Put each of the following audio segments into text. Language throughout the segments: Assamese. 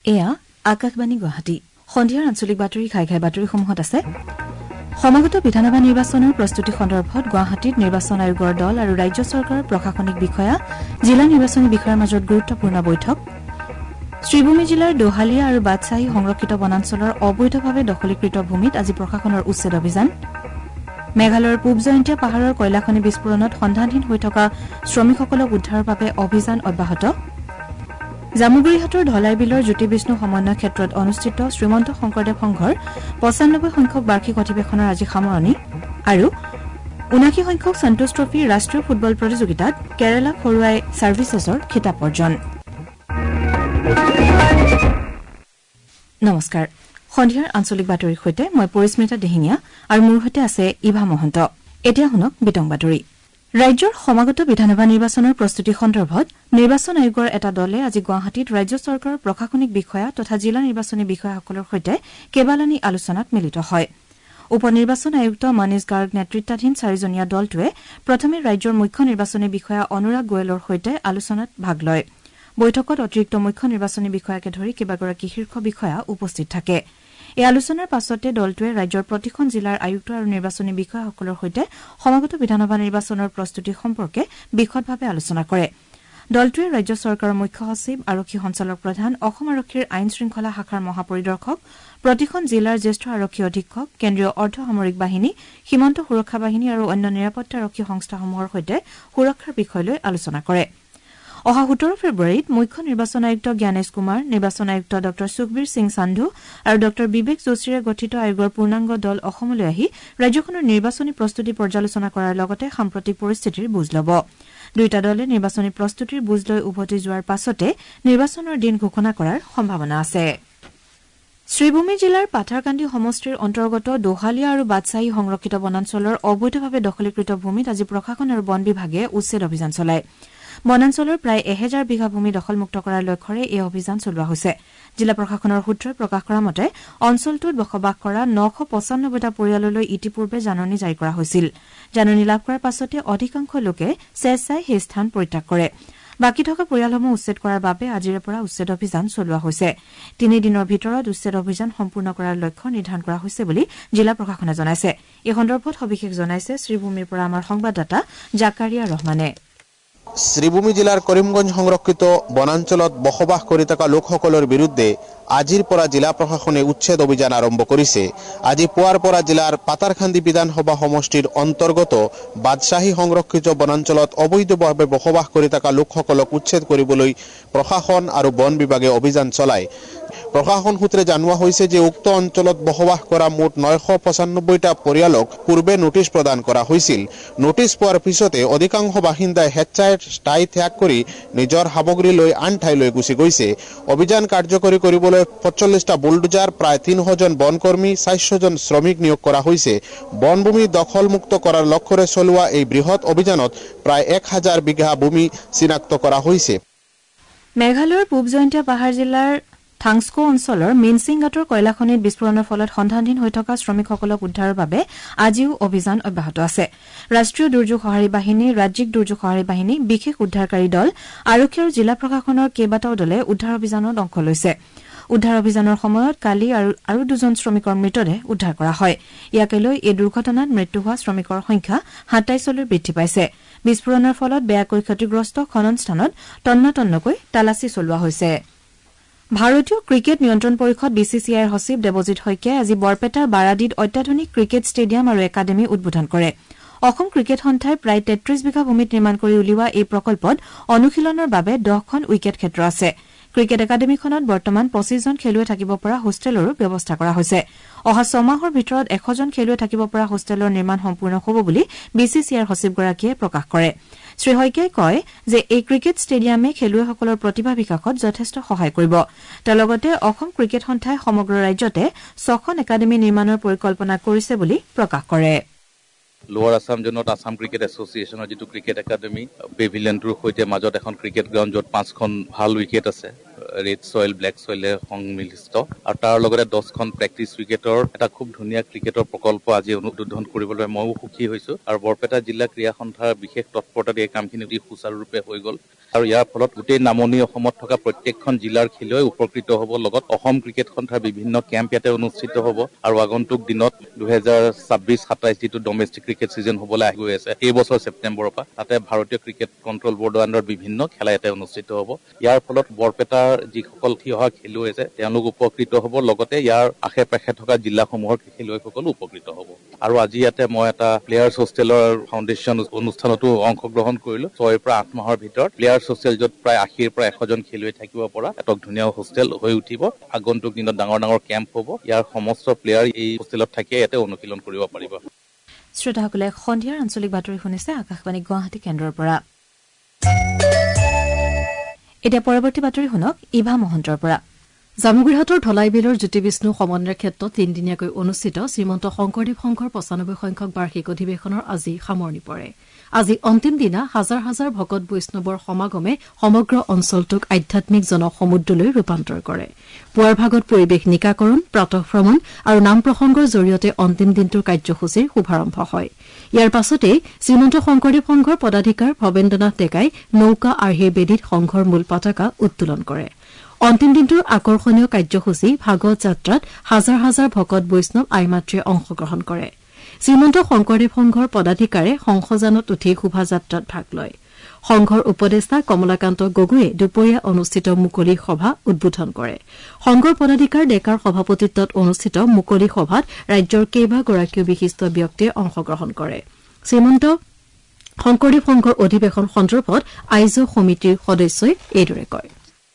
এয়া আকাশবাণী গুৱাহাটী সন্ধিয়াৰ আঞ্চলিক বাতৰি ঘাই বাতৰিসমূহত আছে সমাগত বিধানসভা নিৰ্বাচনৰ প্ৰস্তুতি সন্দৰ্ভত গুৱাহাটীত নিৰ্বাচন আয়োগৰ দল আৰু ৰাজ্য চৰকাৰৰ প্ৰশাসনিক বিষয়া জিলা নিৰ্বাচনী বিষয়াৰ মাজত গুৰুত্বপূৰ্ণ বৈঠক শ্ৰীভূমি জিলাৰ দোহালিয়া আৰু বাদছাহী সংৰক্ষিত বনাঞ্চলৰ অবৈধভাৱে দখলীকৃত ভূমিত আজি প্ৰশাসনৰ উচ্ছেদ অভিযান মেঘালয়ৰ পূব জয়ন্তীয়া পাহাৰৰ কয়লাখনি বিস্ফোৰণত সন্ধানহীন হৈ থকা শ্ৰমিকসকলক উদ্ধাৰৰ বাবে অভিযান অব্যাহত জামুগুৰিহাটৰ ধলাই বিলৰ জ্যোতি বিষ্ণু সমন্বয় ক্ষেত্ৰত অনুষ্ঠিত শ্ৰীমন্ত শংকৰদেৱ সংঘৰ ৯৫ সংখ্যক বাৰ্ষিক অধিৱেশনৰ আজি সামৰণি আৰু ৭৯ সংখ্যক সন্তোষ ট্ৰফী ৰাষ্ট্ৰীয় ফুটবল প্ৰতিযোগিতাত কেৰালা খৰুৱাই ছাৰ্ভিচেছৰ খিতাপ অৰ্জন নমস্কাৰ সন্ধিয়াৰ আঞ্চলিক বাতৰিৰ সৈতে মই পৰিস্মিতা দেহিঙীয়া আৰু মোৰ সৈতে আছে ইভা মহন্ত এতিয়া শুনক বিতং বাতৰি ৰাজ্যৰ সমাগত বিধানসভা নিৰ্বাচনৰ প্ৰস্তুতি সন্দৰ্ভত নিৰ্বাচন আয়োগৰ এটা দলে আজি গুৱাহাটীত ৰাজ্য চৰকাৰৰ প্ৰশাসনিক বিষয়া তথা জিলা নিৰ্বাচনী বিষয়াসকলৰ সৈতে কেইবালানি আলোচনাত মিলিত হয় উপ নিৰ্বাচন আয়ুক্ত মনীষ গাৰ্গ নেতৃত্বাধীন 4জনীয়া দলটোৱে প্ৰথমে ৰাজ্যৰ মুখ্য নিৰ্বাচনী বিষয়া অনুৰাগ গোৱেলৰ সৈতে আলোচনাত ভাগ লয় বৈঠকত অতিৰিক্ত মুখ্য নিৰ্বাচনী বিষয়াকে ধৰি কেইবাগৰাকী শীৰ্ষ বিষয়া উপস্থিত থাকে এই আলোচনাৰ পাছতে দলটোৱে ৰাজ্যৰ প্ৰতিখন জিলাৰ আয়ুক্ত আৰু নিৰ্বাচনী বিষয়াসকলৰ সৈতে সমাগত বিধানসভা নিৰ্বাচনৰ প্ৰস্তুতি সম্পৰ্কে বিশদভাৱে আলোচনা কৰে দলটোৱে ৰাজ্য চৰকাৰৰ মুখ্য সচিব আৰক্ষী সঞ্চালক প্ৰধান অসম আৰক্ষীৰ আইন শৃংখলা শাখাৰ মহাপৰিদৰ্শক প্ৰতিখন জিলাৰ জ্যেষ্ঠ আৰক্ষী অধীক্ষক কেন্দ্ৰীয় অৰ্ধ সামৰিক বাহিনী সীমান্ত সুৰক্ষা বাহিনী আৰু অন্য নিৰাপত্তাৰক্ষী সংস্থাসমূহৰ সৈতে সুৰক্ষাৰ বিষয় লৈ আলোচনা কৰে অহা ১৭ ফেব্ৰুৱাৰীত মুখ্য নিৰ্বাচন আয়ুক্ত জ্ঞানেশ কুমাৰ নিৰ্বাচন আয়ুক্ত ড সুখবীৰ সিং সান্ধু আৰু ড বিবেক যোশীৰে গঠিত আয়োগৰ পূৰ্ণাংগ দল অসমলৈ আহি ৰাজ্যখনৰ নিৰ্বাচনী প্ৰস্তুতি পৰ্যালোচনা কৰাৰ লগতে সাম্প্ৰতিক পৰিস্থিতিৰ বুজ ল'ব দুয়োটা দলে নিৰ্বাচনী প্ৰস্তুতিৰ বুজ লৈ উভতি যোৱাৰ পাছতে নিৰ্বাচনৰ দিন ঘোষণা কৰাৰ সম্ভাৱনা আছে শ্ৰীভূমি জিলাৰ পাথাৰকান্দি সমষ্টিৰ অন্তৰ্গত দোহালিয়া আৰু বাদছাহী সংৰক্ষিত বনাঞ্চলৰ অবৈধভাৱে দখলীকৃত ভূমিত আজি প্ৰশাসন আৰু বন বিভাগে উচ্ছেদ অভিযান চলায় বনাঞ্চলৰ প্ৰায় ১০০০ বিঘা ভূমি দখলমুক্ত কৰাৰ লক্ষ্যৰে এই অভিযান চলোৱা হৈছে জিলা প্ৰশাসনৰ সূত্ৰই প্ৰকাশ কৰা মতে অঞ্চলটোত বসবাস কৰা ৯৯৫টা পৰিয়াললৈ ইতিপূৰ্বে জাননী জাৰি কৰা হৈছিল জাননী লাভ কৰাৰ পাছতে অধিকাংশ লোকে স্বেচ্ছাই সেই স্থান পৰিত্যাগ কৰে বাকী থকা পৰিয়ালসমূহ উচ্ছেদ কৰাৰ বাবে আজিৰে পৰা উচ্ছেদ অভিযান চলোৱা হৈছে ৩ দিনৰ ভিতৰত উচ্ছেদ অভিযান সম্পূৰ্ণ কৰাৰ লক্ষ্য নিৰ্ধাৰণ কৰা হৈছে বুলি জিলা প্ৰশাসনে জনাইছে এই সন্দৰ্ভত সবিশেষ জনাইছে শ্ৰীভূমিৰ পৰা আমাৰ সংবাদদাতা জাকাৰিয়া ৰহমানে শ্ৰীভূমি জিলাৰ কৰিমগঞ্জ সংৰক্ষিত বনাঞ্চলত বসবাস কৰি থকা লোকসকলৰ বিৰুদ্ধে আজিৰ পৰা জিলা প্ৰশাসনে উচ্ছেদ অভিযান আৰম্ভ কৰিছে আজি পুৱাৰ পৰা জিলাৰ পাতাৰখান্দি বিধানসভা সমষ্টিৰ অন্তৰ্গত বাদছাহী সংৰক্ষিত বনাঞ্চলত অবৈধভাৱে বসবাস কৰি থকা লোকসকলক উচ্ছেদ কৰিবলৈ প্ৰশাসন আৰু বন বিভাগে অভিযান চলায় প্ৰশাসন সূত্ৰে জনোৱা হৈছে যে উক্ত অঞ্চলত বসবাস কৰা মুঠ ৯৯৫টা পৰিয়ালক পূৰ্বে নোটিছ প্ৰদান কৰা হৈছিল নোটিছ পোৱাৰ পিছতে অধিকাংশ বাসিন্দাই হেডচাইড স্থায়ী ত্যাগ কৰি নিজৰ সামগ্ৰী লৈ আন ঠাইলৈ গুচি গৈছে অভিযান কাৰ্যকৰী কৰিবলৈ ৪৫টা বুলডোজাৰ প্ৰায় ৩০০জন বনকৰ্মী ৪০০জন শ্ৰমিক নিয়োগ কৰা হৈছে বনভূমি দখলমুক্ত কৰাৰ লক্ষ্যৰে চলোৱা এই বৃহৎ অভিযানত প্ৰায় ১০০০ বিঘা ভূমি চিনাক্ত কৰা হৈছে মেঘালয়ৰ পূব জয়ন্তীয়া পাহাৰ জিলাৰ থাংস্কো অঞ্চলৰ মিনচিংঘাটৰ কয়লাখনিত বিস্ফোৰণৰ ফলত সন্ধানহীন হৈ থকা শ্ৰমিকসকলক উদ্ধাৰৰ বাবে আজিও অভিযান অব্যাহত আছে ৰাষ্ট্ৰীয় দুৰ্যোগ সঁহাৰি বাহিনী ৰাজ্যিক দুৰ্যোগ সঁহাৰি বাহিনী বিশেষ উদ্ধাৰকাৰী দল আৰক্ষী আৰু জিলা প্ৰশাসনৰ কেইবাটাও দলে উদ্ধাৰ অভিযানত অংশ লৈছে উদ্ধাৰ অভিযানৰ সময়ত কালি আৰু দুজন শ্ৰমিকৰ মৃতদেহ উদ্ধাৰ কৰা হয় ইয়াকে লৈ এই দুৰ্ঘটনাত মৃত্যু হোৱা শ্ৰমিকৰ সংখ্যা ২৭লৈ বৃদ্ধি পাইছে বিস্ফোৰণৰ ফলত বেয়াকৈ ক্ষতিগ্ৰস্ত খনন স্থানত তন্নতন্নকৈ তালাচী চলোৱা হৈছে ভাৰতীয় ক্ৰিকেট নিয়ন্ত্ৰণ পৰিষদ বিচিচিআইৰ সচিব দেৱজিৎ শইকীয়াই আজি বৰপেটাৰ বাৰাদিত অত্যাধুনিক ক্ৰিকেট ষ্টেডিয়াম আৰু একাডেমী উদ্বোধন কৰে অসম ক্ৰিকেট সন্থাই প্ৰায় ৩৩ বিঘা ভূমিত নিৰ্মাণ কৰি উলিওৱা এই প্ৰকল্পত অনুশীলনৰ বাবে ১০খন উইকেট ক্ষেত্ৰ আছে ক্ৰিকেট একাডেমীখনত বৰ্তমান ২৫ জন খেলুৱৈ থাকিব পৰা হোষ্টেলৰো ব্যৱস্থা কৰা হৈছে অহা ৬ মাহৰ ভিতৰত ১০০ জন খেলুৱৈ থাকিব পৰা হোষ্টেলৰ নিৰ্মাণ সম্পূৰ্ণ হ'ব বুলি বিচিচিআইৰ সচিবগৰাকীয়ে প্ৰকাশ কৰে শ্ৰী শইকীয়াই কয় যে এই ক্ৰিকেট ষ্টেডিয়ামে খেলুৱৈসকলৰ প্ৰতিভা বিকাশত যথেষ্ট সহায় কৰিব তাৰ লগতে অসম ক্ৰিকেট সন্থাই সমগ্ৰ ৰাজ্যতে ৬খন একাডেমী নিৰ্মাণৰ পৰিকল্পনা কৰিছে বুলি প্ৰকাশ কৰে লোৱাৰ আছাম জোনত আছাম ক্ৰিকেট এছ'চিয়েশ্যনৰ যিটো ক্ৰিকেট একাডেমী পেভিলিয়নটোৰ সৈতে মাজত এখন ক্ৰিকেট গ্ৰাউণ্ড য'ত 5খন ভাল উইকেট আছে ৰেড সয়েল ব্লেক সয়েলে সংমিলিত আৰু তাৰ লগতে 10খন প্ৰেক্টিচ উইকেটৰ এটা খুব ধুনীয়া ক্ৰিকেটৰ প্ৰকল্প আজি উদ্বোধন কৰিবলৈ মইও সুখী হৈছো আৰু বৰপেটা জিলা ক্ৰীড়া সন্থাৰ বিশেষ তৎপৰতাত এই কামখিনি অতি সুচাৰুৰূপে হৈ গ'ল আৰু ইয়াৰ ফলত গোটেই নামনি অসমত থকা প্ৰত্যেকখন জিলাৰ খেলুৱৈ উপকৃত হ'ব লগত অসম ক্ৰিকেট সন্থাৰ বিভিন্ন কেম্প ইয়াতে অনুষ্ঠিত হ'ব আৰু আগন্তুক দিনত 2026-27 যিটো ডমেষ্টিক ক্ৰিকেট সিজন হ'বলৈ গৈ আছে এই বছৰ ছেপ্টেম্বৰৰ পৰা তাতে ভাৰতীয় ক্ৰিকেট কণ্ট্ৰল বৰ্ডৰ আণ্ডাৰত বিভিন্ন খেলা ইয়াতে অনুষ্ঠিত হ'ব ইয়াৰ ফলত বৰপেটাৰ যিসকল থিয় খেলুৱৈ আছে তেওঁলোক উপকৃত হ'ব লগতে ইয়াৰ আশে-পাশে থকা জিলাসমূহৰ খেলুৱৈসকল উপকৃত হ'ব আৰু আজি ইয়াতে মই এটা প্লেয়াৰ্ছ হোষ্টেলৰ ফাউণ্ডেশ্যন অনুষ্ঠানতো অংশগ্ৰহণ কৰিলো 6 পৰা 8 মাহৰ ভিতৰত প্লেয়াৰ্ছ হোষ্টেল য'ত প্ৰায় 80 পৰা 100 জন খেলুৱৈ থাকিব পৰা এটা ধুনীয়া হোষ্টেল হৈ উঠিব আগন্তুক দিনত ডাঙৰ কেম্প হ'ব ইয়াৰ সমস্ত প্লেয়াৰ এই হোষ্টেলত থাকি ইয়াতে অনুশীলন কৰিব পাৰিব শ্ৰোতাসকলে সন্ধিয়াৰ আঞ্চলিক বাতৰি শুনিছে আকাশবাণী গুৱাহাটী কেন্দ্ৰৰ পৰা এতিয়া পৰৱৰ্তী বাতৰি শুনক ইভা মহন্তৰ পৰা জামুগুৰিহাটৰ ধলাই বিলৰ জ্যোতি বিষ্ণু সমন্বয়ৰ ক্ষেত্ৰত 3দিনীয়াকৈ অনুষ্ঠিত শ্ৰীমন্ত শংকৰদেৱ সংঘৰ 95 সংখ্যক বাৰ্ষিক অধিৱেশনৰ আজি সামৰণি পৰে আজি অন্তিম দিনা হাজাৰ হাজাৰ ভকত বৈষ্ণৱৰ সমাগমে সমগ্ৰ অঞ্চলটোক আধ্যাত্মিক জনসমুদ্ৰলৈ ৰূপান্তৰ কৰে পুৱাৰ ভাগত পৰিৱেশ নিকাকৰণ প্ৰাতঃভ্ৰমণ আৰু নাম প্ৰসংগৰ জৰিয়তে অন্তিম দিনটোৰ কাৰ্যসূচীৰ শুভাৰম্ভ হয় ইয়াৰ পাছতে শ্ৰীমন্ত শংকৰদেৱ সংঘৰ পদাধিকাৰ ভৱেন্দ্ৰনাথ ডেকাই নৌকা আৰ্হিৰ বেদীত সংঘৰ মূল পতাকা উত্তোলন কৰে অন্তিম দিনটোৰ আকৰ্ষণীয় কাৰ্যসূচী ভাগৱত যাত্ৰাত হাজাৰ হাজাৰ ভকত বৈষ্ণৱ আইমাত্ৰে অংশগ্ৰহণ কৰে শ্ৰীমন্ত শংকৰদেৱ সংঘৰ পদাধিকাৰে সংসজানত উঠি শোভাযাত্ৰাত ভাগ লয় সংঘৰ উপদেষ্টা কমলাকান্ত গগৈয়ে দুপৰীয়া অনুষ্ঠিত মুকলি সভা উদ্বোধন কৰে সংঘৰ পদাধিকাৰ ডেকাৰ সভাপতিত্বত অনুষ্ঠিত মুকলি সভাত ৰাজ্যৰ কেইবাগৰাকীও বিশিষ্ট ব্যক্তিয়ে অংশগ্ৰহণ কৰে শ্ৰীমন্ত শংকৰদেৱ সংঘৰ অধিৱেশন সন্দৰ্ভত আয়োজক সমিতিৰ সদস্যই এইদৰে কয়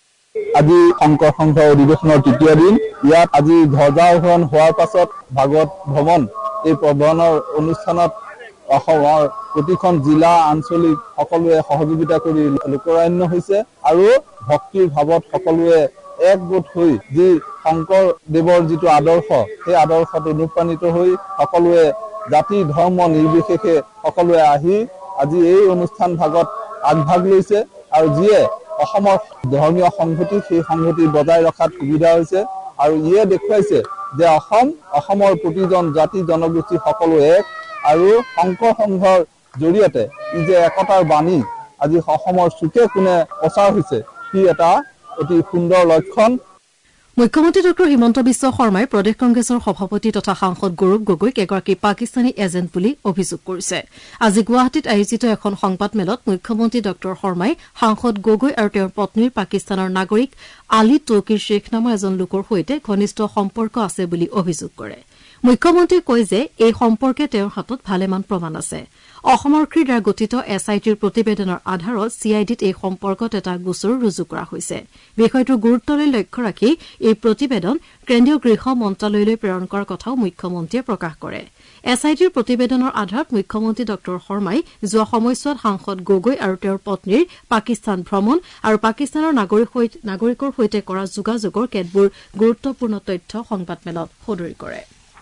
আজি শংকৰ সংঘৰ অধিৱেশনৰ তৃতীয় দিন ইয়াত আজি ধ্বজাৰোহণ হোৱাৰ পাছত ভাগৱত ভ্ৰমণ এই ভ্ৰমণৰ অনুষ্ঠানত অসমৰ প্ৰতিখন জিলা আঞ্চলিক সকলোৱে সহযোগিতা কৰি লোকৰান্য হৈছে আৰু ভক্তিৰ ভাৱত সকলোৱে একগোট হৈ যি শংকৰদেৱৰ যিটো আদৰ্শ সেই আদৰ্শত অনুপ্ৰাণিত হৈ সকলোৱে জাতি ধৰ্ম নিৰ্বিশেষে সকলোৱে আহি আজি এই অনুষ্ঠান ভাগত আগভাগ লৈছে আৰু যিয়ে অসমৰ ধৰ্মীয় সংহতি সেই সংহতি বজাই ৰখাত সুবিধা হৈছে আৰু ইয়ে দেখুৱাইছে যে অসমৰ প্ৰতিজন জাতি জনগোষ্ঠী সকলো এক আৰু শংকৰ সংঘৰ জৰিয়তে ই যে একতাৰ বাণী আজি অসমৰ চুকে কোণে প্ৰচাৰ হৈছে সি এটা অতি সুন্দৰ লক্ষণ মুখ্যমন্ত্ৰী ডক্টৰ হিমন্ত বিশ্ব শৰ্মাই প্ৰদেশ কংগ্ৰেছৰ সভাপতি তথা সাংসদ গৌৰৱ গগৈক এগৰাকী পাকিস্তানী এজেণ্ট বুলি অভিযোগ কৰিছে আজি গুৱাহাটীত আয়োজিত এখন সংবাদমেলত মুখ্যমন্ত্ৰী ডক্টৰ শৰ্মাই সাংসদ গগৈ আৰু তেওঁৰ পত্নীৰ পাকিস্তানৰ নাগৰিক আলী তৌকিৰ শ্বেখ নামৰ এজন লোকৰ সৈতে ঘনিষ্ঠ সম্পৰ্ক আছে বুলি অভিযোগ কৰে মুখ্যমন্ত্ৰীয়ে কয় যে এই সম্পৰ্কে তেওঁৰ হাতত ভালেমান প্ৰমাণ আছে অসমৰ ক্ৰীড়াৰ গঠিত এছআইটিৰ প্ৰতিবেদনৰ আধাৰত চিআইডিত এই সম্পৰ্কত এটা গোচৰ ৰুজু কৰা হৈছে বিষয়টোৰ গুৰুত্বলৈ লক্ষ্য ৰাখি এই প্ৰতিবেদন কেন্দ্ৰীয় গৃহ মন্ত্ৰালয়লৈ প্ৰেৰণ কৰাৰ কথাও মুখ্যমন্ত্ৰীয়ে প্ৰকাশ কৰে এছআইটিৰ প্ৰতিবেদনৰ আধাৰত মুখ্যমন্ত্ৰী ডক্টৰ শৰ্মাই যোৱা সময়ছোৱাত সাংসদ গগৈ আৰু তেওঁৰ পত্নীৰ পাকিস্তান ভ্ৰমণ আৰু পাকিস্তানৰ নাগৰিকৰ সৈতে কৰা যোগাযোগৰ কেতবোৰ গুৰুত্বপূৰ্ণ তথ্য সংবাদমেলত সদৰি কৰে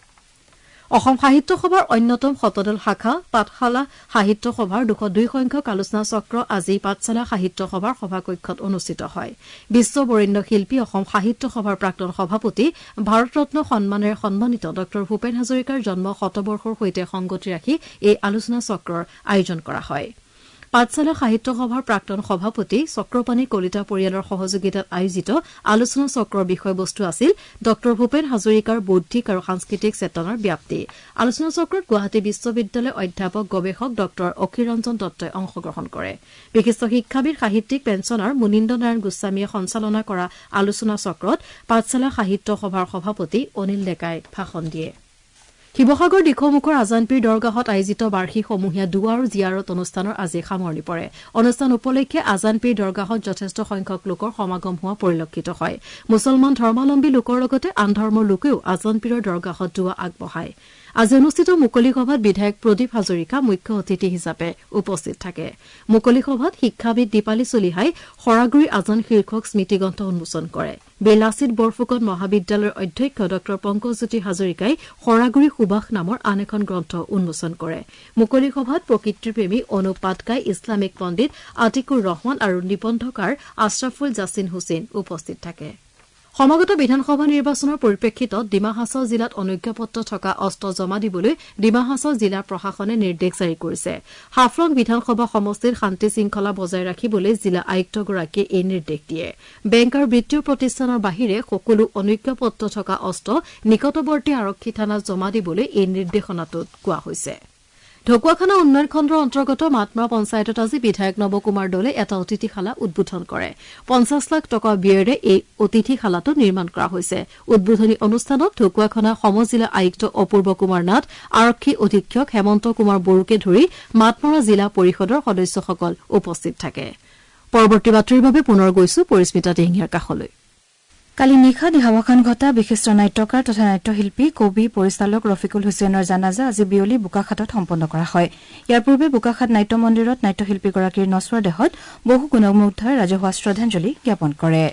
অসম সাহিত্য সভাৰ অন্যতম শতদল শাখা পাঠশালা সাহিত্য সভাৰ 202 সংখ্যক আলোচনা চক্ৰ আজি পাঠশালা সাহিত্য সভাৰ সভাকক্ষত অনুষ্ঠিত হয় বিশ্ব বৰেণ্য শিল্পী অসম সাহিত্য সভাৰ প্ৰাক্তন সভাপতি ভাৰতৰত্ন সন্মানেৰে সন্মানিত ডক্টৰ ভূপেন হাজৰিকাৰ জন্ম শতবৰ্ষৰ সৈতে সংগতি ৰাখি এই আলোচনা চক্ৰৰ আয়োজন কৰা হয় পাঠশালা সাহিত্য সভাৰ প্ৰাক্তন সভাপতি চক্ৰপাণী কলিতা পৰিয়ালৰ সহযোগিতাত আয়োজিত আলোচনা চক্ৰৰ বিষয়বস্তু আছিল ডক্টৰ ভূপেন হাজৰিকাৰ বৌদ্ধিক আৰু সাংস্কৃতিক চেতনাৰ ব্যাপ্তি আলোচনা চক্ৰত গুৱাহাটী বিশ্ববিদ্যালয়ৰ অধ্যাপক গৱেষক ডক্টৰ অখিৰঞ্জন দত্তই অংশগ্ৰহণ কৰে বিশিষ্ট শিক্ষাবিদ সাহিত্যিক পেঞ্চনাৰ মুনীন্দ্ৰ নাৰায়ণ গোস্বামীয়ে সঞ্চালনা কৰা আলোচনা চক্ৰত পাঠশালা সাহিত্য সভাৰ সভাপতি অনিল ডেকাই ভাষণ দিয়ে শিৱসাগৰ দিখৌমুখৰ আজানপীৰ দৰগাহত আয়োজিত বাৰ্ষিক সমূহীয়া দুৱাৰ জিয়াৰত অনুষ্ঠানৰ আজি সামৰণি পৰে অনুষ্ঠান উপলক্ষে আজানপীৰ দৰগাহত যথেষ্ট সংখ্যক লোকৰ সমাগম হোৱা পৰিলক্ষিত হয় মুছলমান ধৰ্মাৱলম্বী লোকৰ লগতে আন ধৰ্মৰ লোকেও আজানপীৰৰ দৰগাহত দুৱা আগবঢ়ায় আজি অনুষ্ঠিত মুকলি সভাত বিধায়ক প্ৰদীপ হাজৰিকা মুখ্য অতিথি হিচাপে উপস্থিত থাকে মুকলি সভাত শিক্ষাবিদ দীপালী চলিহাই খৰাগুৰি আজান শীৰ্ষক স্মৃতিগ্ৰন্থ উন্মোচন কৰে বেলাচিত বৰফুকন মহাবিদ্যালয়ৰ অধ্যক্ষ ডক্টৰ পংকজজ্যোতি হাজৰিকাই খৰাগুৰি সুবাস নামৰ আন এখন গ্ৰন্থ উন্মোচন কৰে মুকলি সভাত প্ৰকৃতিপ্ৰেমী অনুপ পাটকাই ইছলামিক পণ্ডিত আতিকুৰ ৰহমান আৰু নিবন্ধকাৰ আশৰাফুল জাছিন হুছেইন উপস্থিত থাকে সমাগত বিধানসভা নিৰ্বাচনৰ পৰিপ্ৰেক্ষিতত ডিমা হাছাও জিলাত অনুজ্ঞাপত্ৰ থকা অস্ত্ৰ জমা দিবলৈ ডিমা হাছাও জিলা প্ৰশাসনে নিৰ্দেশ জাৰি কৰিছে হাফলং বিধানসভা সমষ্টিৰ শান্তি শৃংখলা বজাই ৰাখিবলৈ জিলা আয়ুক্তগৰাকীয়ে এই নিৰ্দেশ দিয়ে বেংক আৰু বিত্তীয় প্ৰতিষ্ঠানৰ বাহিৰে সকলো অনুজ্ঞাপত্ৰ থকা অস্ত্ৰ নিকটৱৰ্তী আৰক্ষী থানাত জমা দিবলৈ এই নিৰ্দেশনাটোত কোৱা হৈছে ঢকুৱাখানা উন্নয়ন খণ্ডৰ অন্তৰ্গত মাতমৰা পঞ্চায়তত আজি বিধায়ক নৱকুমাৰ দলে এটা অতিথিশালা উদ্বোধন কৰে 50 লাখ টকা ব্যয়েৰে এই অতিথিশালাটো নিৰ্মাণ কৰা হৈছে উদ্বোধনী অনুষ্ঠানত ঢকুৱাখানা সমজিলা আয়ুক্ত অপূৰ্ব কুমাৰ নাথ আৰক্ষী অধীক্ষক হেমন্ত কুমাৰ বড়োকে ধৰি মাতমৰা জিলা পৰিষদৰ সদস্যসকল উপস্থিত থাকে পৰৱৰ্তী বাতৰিৰ বাবে পুনৰ গৈছো পৰিস্মিতা টেঙিয়াৰ কাষলৈ কালি নিশা দেহাৱসান ঘটা বিশিষ্ট নাট্যকাৰ তথা নাট্যশিল্পী কবি পৰিচালক ৰফিকুল হুছেইনৰ জানাজা আজি বিয়লি বোকাখাটত সম্পন্ন কৰা হয় ইয়াৰ পূৰ্বে বোকাখাট নাট্য মন্দিৰত নাট্যশিল্পীগৰাকীৰ নশ্বৰ দেহত বহু গুণমুগ্ধই ৰাজহুৱা শ্ৰদ্ধাঞ্জলি জ্ঞাপন কৰে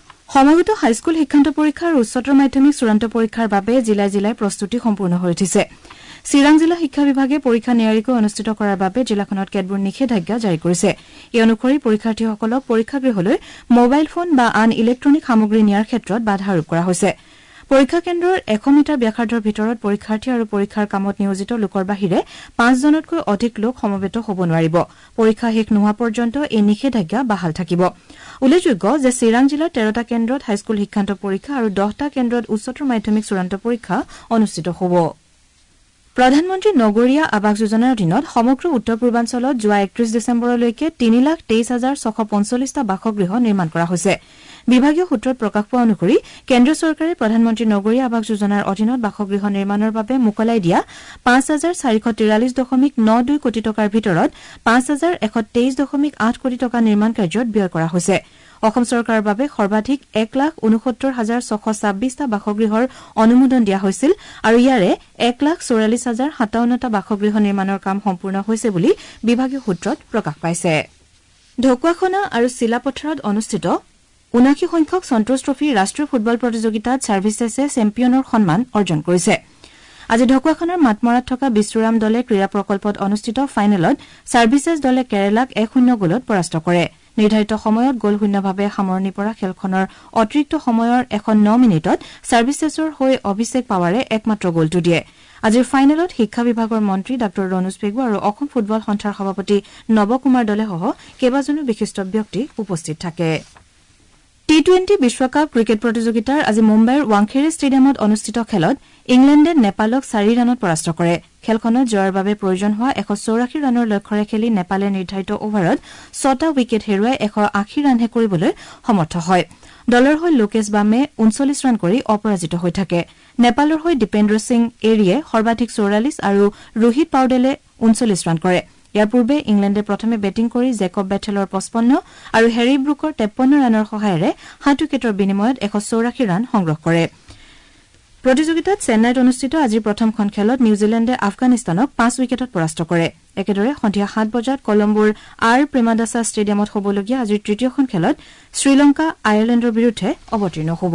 সমাগত হাইস্কুল শিক্ষান্ত পৰীক্ষা আৰু উচ্চতৰ মাধ্যমিক চূড়ান্ত পৰীক্ষাৰ বাবে জিলাই জিলাই প্ৰস্তুতি সম্পূৰ্ণ হৈ উঠিছে চিৰাং জিলা শিক্ষা বিভাগে পৰীক্ষা নিয়াৰিকৈ অনুষ্ঠিত কৰাৰ বাবে জিলাখনত কেতবোৰ নিষেধাজ্ঞা জাৰি কৰিছে এই অনুসৰি পৰীক্ষাৰ্থীসকলক পৰীক্ষাগৃহলৈ মোবাইল ফোন বা আন ইলেক্ট্ৰনিক সামগ্ৰী নিয়াৰ ক্ষেত্ৰত বাধা আৰোপ কৰা হৈছে পৰীক্ষা কেন্দ্ৰৰ 100 মিটাৰ ব্যাসাৰ্ধৰ ভিতৰত পৰীক্ষাৰ্থী আৰু পৰীক্ষাৰ কামত নিয়োজিত লোকৰ বাহিৰে 5 জনতকৈ অধিক লোক সমবেত হ'ব নোৱাৰিব পৰীক্ষা শেষ নোহোৱা পৰ্যন্ত এই নিষেধাজ্ঞা বাহাল থাকিব উল্লেখযোগ্য যে চিৰাং জিলাৰ 13টা কেন্দ্ৰত হাইস্কুল শিক্ষান্ত পৰীক্ষা আৰু 10টা কেন্দ্ৰত উচ্চতৰ মাধ্যমিক চূড়ান্ত পৰীক্ষা অনুষ্ঠিত হ'ব প্ৰধানমন্ত্ৰী নগৰীয়া আৱাস যোজনাৰ অধীনত সমগ্ৰ উত্তৰ পূৰ্বাঞ্চলত যোৱা 31 ডিচেম্বৰলৈকে 3,23,645টা বাসগৃহ নিৰ্মাণ কৰা হৈছে বিভাগীয় সূত্ৰত প্ৰকাশ পোৱা অনুসৰি কেন্দ্ৰ চৰকাৰে প্ৰধানমন্ত্ৰী নগৰীয়া আৱাস যোজনাৰ অধীনত বাসগৃহ নিৰ্মাণৰ বাবে মুকলাই দিয়া 5,443.92 কোটি টকাৰ ভিতৰত 5,123.8 কোটি টকা নিৰ্মাণ কাৰ্যত ব্যয় কৰা হৈছে অসম চৰকাৰৰ বাবে সৰ্বাধিক 1,69,626টা বাসগৃহৰ অনুমোদন দিয়া হৈছিল আৰু ইয়াৰে 1,44,057টা বাসগৃহ নিৰ্মাণৰ কাম সম্পূৰ্ণ হৈছে বুলি বিভাগীয় সূত্ৰত প্ৰকাশ পাইছে ঢকুৱাখানা আৰু চিলাপথাৰত অনুষ্ঠিত 79 সংখ্যক সন্তোষ ট্ৰফী ৰাষ্ট্ৰীয় ফুটবল প্ৰতিযোগিতাত ছাৰ্ভিচেছে চেম্পিয়নৰ সন্মান অৰ্জন কৰিছে আজি ঢকুৱাখানাৰ মাতমৰাত থকা বিশ্বৰাম দলে ক্ৰীড়া প্ৰকল্পত অনুষ্ঠিত ফাইনেলত ছাৰ্ভিচেছ দলে কেৰালাক 1-0 গোলত পৰাস্ত কৰে নিৰ্ধাৰিত সময়ত গোলশূন্যভাৱে সামৰণি পৰা খেলখনৰ অতিৰিক্ত সময়ৰ 109 মিনিটত ছাৰ্ভিচেছৰ হৈ অভিষেক পাৱাৰে একমাত্ৰ গোলটো দিয়ে আজিৰ ফাইনেলত শিক্ষা বিভাগৰ মন্ত্ৰী ডঃ ৰনোজ পেগু আৰু অসম ফুটবল সন্থাৰ সভাপতি নৱকুমাৰ দলেসহ কেইবাজনো বিশিষ্ট ব্যক্তি উপস্থিত থাকে টি20 বিশ্বকাপ ক্ৰিকেট প্ৰতিযোগিতাৰ আজি মুম্বাইৰ ৱাংখেড়ে ষ্টেডিয়ামত অনুষ্ঠিত খেলত ইংলেণ্ডে নেপালক 4 ৰানত পৰাস্ত কৰে খেলখনত জয়ৰ বাবে প্ৰয়োজন হোৱা 184 ৰানৰ লক্ষ্যৰে খেলি নেপালে নিৰ্ধাৰিত অভাৰত 6টা উইকেট হেৰুৱাই 180 ৰানহে কৰিবলৈ সমৰ্থ হয় দলৰ হৈ লোকেশ বামে 39 ৰান কৰি অপৰাজিত হৈ থাকে নেপালৰ হৈ দীপেন্দ্ৰ সিং এৰিয়ে সৰ্বাধিক 44 আৰু ৰোহিত পাউডেলে 39 ৰান কৰে ইয়াৰ পূৰ্বে ইংলেণ্ডে প্ৰথমে বেটিং কৰি জেকব বেথেলৰ 55 আৰু হেৰি ব্ৰুকৰ 53 ৰানৰ সহায়েৰে 7 উইকেটৰ বিনিময়ত 184 ৰান সংগ্ৰহ কৰে প্ৰতিযোগিতাত চেন্নাইত অনুষ্ঠিত আজিৰ প্ৰথমখন খেলত নিউজিলেণ্ডে আফগানিস্তানক 5 উইকেটত পৰাস্ত কৰে একেদৰে সন্ধিয়া 7 বজাত কলম্বোৰ আৰ প্ৰেমাদাসা ষ্টেডিয়ামত হ'বলগীয়া আজিৰ তৃতীয়খন খেলত শ্ৰীলংকা আয়াৰলেণ্ডৰ বিৰুদ্ধে অৱতীৰ্ণ হ'ব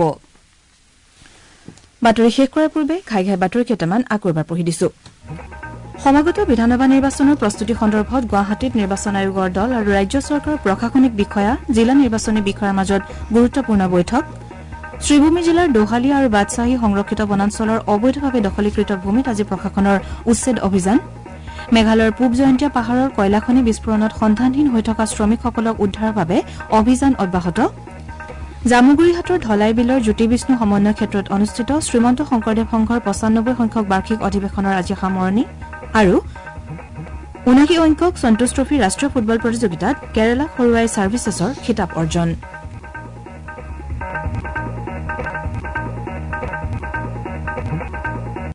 বাতৰি শেষ কৰাৰ পূৰ্বে ঘাই ঘাই বাতৰি কেইটামান আকৌ এবাৰ পঢ়ি দিছো সমাগত বিধানসভা নিৰ্বাচনৰ প্ৰস্তুতি সন্দৰ্ভত গুৱাহাটীত নিৰ্বাচন আয়োগৰ দল আৰু ৰাজ্য চৰকাৰৰ প্ৰশাসনিক বিষয়া জিলা নিৰ্বাচনী বিষয়াৰ মাজত গুৰুত্বপূৰ্ণ বৈঠক শ্ৰীভূমি জিলাৰ দোহালী আৰু বাদশাহী সংৰক্ষিত বনাঞ্চলৰ অবৈধভাৱে দখলীকৃত ভূমিত আজি প্ৰশাসনৰ উচ্ছেদ অভিযান মেঘালয়ৰ পূব জয়ন্তীয়া পাহাৰৰ কয়লাখনি বিস্ফোৰণত সন্ধানহীন হৈ থকা শ্ৰমিকসকলক উদ্ধাৰৰ বাবে অভিযান অব্যাহত জামুগুৰিহাটৰ ধলাই বিলৰ জ্যোতি বিষ্ণু সমন্বয় ক্ষেত্ৰত অনুষ্ঠিত শ্ৰীমন্ত শংকৰদেৱ সংঘৰ 95 সংখ্যক বাৰ্ষিক অধিৱেশনৰ আজি সামৰণি আৰু 79 সংখ্যক সন্তোষ ট্ৰফী ৰাষ্ট্ৰীয় ফুটবল প্ৰতিযোগিতাত কেৰালা হৰুৱাই ছাৰ্ভিচেছৰ খিতাপ অৰ্জন